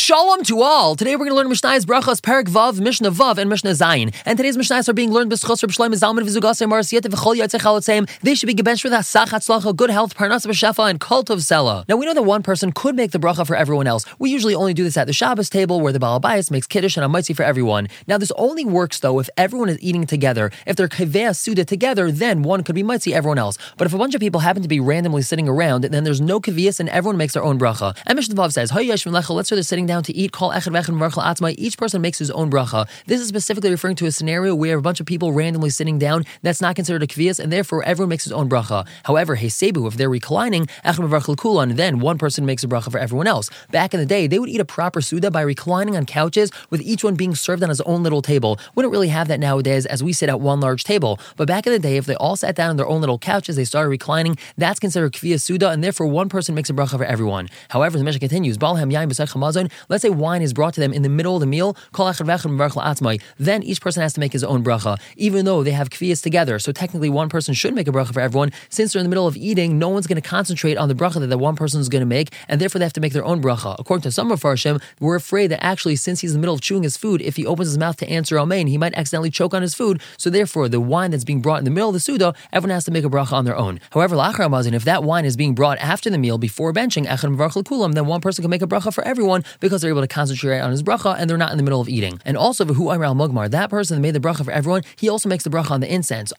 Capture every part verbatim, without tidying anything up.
Shalom to all! Today we're going to learn Mishnah's Brachos, Perek Vav, Mishnah Vav, and Mishnah Zayin. And today's Mishnahs are being learned b'schos Reb Shlomo Zalman v'Zugasei Marasiyat v'chol yotzei chalotzeim. They should be gebenched for that Sach Hatzlacha, good health, Parnas b'Shefa, and Kol Tov Sela. Now we know that one person could make the bracha for everyone else. We usually only do this at the Shabbos table where the Baal Bayis makes Kiddush and a Maitzi for everyone. Now this only works though if everyone is eating together. If they're Kaveh Suda together, then one could be Maitzi everyone else. But if a bunch of people happen to be randomly sitting around, then there's no Kavias and everyone makes their own bracha. And Mishnah Vav says, let's say they're sitting down to eat, call echad v'echad v'marchal atzmai, each person makes his own bracha. This is specifically referring to a scenario where a bunch of people randomly sitting down, that's not considered a kvias, and therefore everyone makes his own bracha. However, hesebu, if they're reclining, echad v'marchal kulan, then one person makes a bracha for everyone else. Back in the day, they would eat a proper suda by reclining on couches, with each one being served on his own little table. We don't really have that nowadays as we sit at one large table. But back in the day, if they all sat down on their own little couches, they started reclining, that's considered kvias suda, and therefore one person makes a bracha for everyone. However, the Mishnah continues, let's say wine is brought to them in the middle of the meal, then each person has to make his own bracha, even though they have kfiyas together. So technically one person should make a bracha for everyone. Since they're in the middle of eating, no one's going to concentrate on the bracha that the one person is going to make, and therefore they have to make their own bracha. According to some of Farshim, we're afraid that actually since he's in the middle of chewing his food, if he opens his mouth to answer Amen, he might accidentally choke on his food. So therefore the wine that's being brought in the middle of the Suda, everyone has to make a bracha on their own. However, Lachar Amazin, if that wine is being brought after the meal before benching, then one person can make a bracha for everyone because they're able to concentrate on his bracha and they're not in the middle of eating. And also, V'hu Amar al Mugmar, that person that made the bracha for everyone, he also makes the bracha on the incense.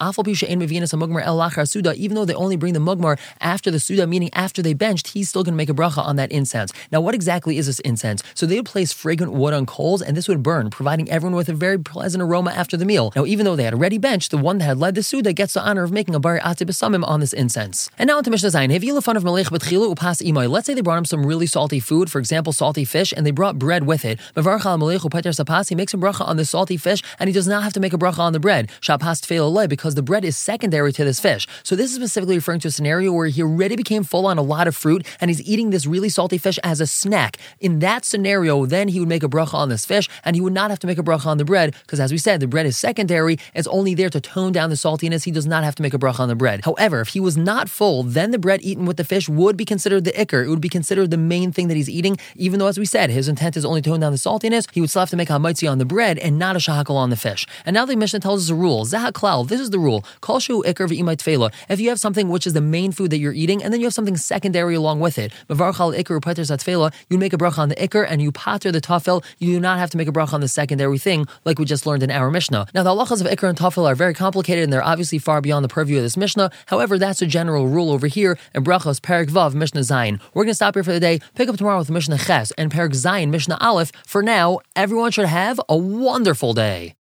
Even though they only bring the Mugmar after the Suda, meaning after they benched, he's still going to make a bracha on that incense. Now, what exactly is this incense? So they would place fragrant wood on coals and this would burn, providing everyone with a very pleasant aroma after the meal. Now, even though they had already benched, the one that had led the Suda gets the honor of making a bari ati b'samim on this incense. And now into Mishnah Zayin. Let's say they brought him some really salty food, for example, salty fish, and they brought bread with it. He makes a bracha on the salty fish, and he does not have to make a bracha on the bread, because the bread is secondary to this fish. So this is specifically referring to a scenario where he already became full on a lot of fruit, and he's eating this really salty fish as a snack. In that scenario, then he would make a bracha on this fish, and he would not have to make a bracha on the bread, because as we said, the bread is secondary, it's only there to tone down the saltiness, he does not have to make a bracha on the bread. However, if he was not full, then the bread eaten with the fish would be considered the ikr, it would be considered the main thing that he's eating, even though as we said, his intent is only to tone down the saltiness, he would still have to make a maitzi on the bread and not a shahakal on the fish. And now the Mishnah tells us a rule. Zahaklal, this is the rule. Kol shu ikr v'imay tefela. If you have something which is the main food that you're eating, and then you have something secondary along with it, mavarchal ikr upater satfela, you make a bracha on the ikr and you pater the tafel, you do not have to make a bracha on the secondary thing, like we just learned in our Mishnah. Now the halachas of ikr and tafel are very complicated and they're obviously far beyond the purview of this Mishnah. However, that's a general rule over here in Brachos Perek Vav Mishnah Zayin. We're going to stop here for the day, pick up tomorrow with Mishnah Ches and Perek Zayin Mishnah Aleph. For now, everyone should have a wonderful day.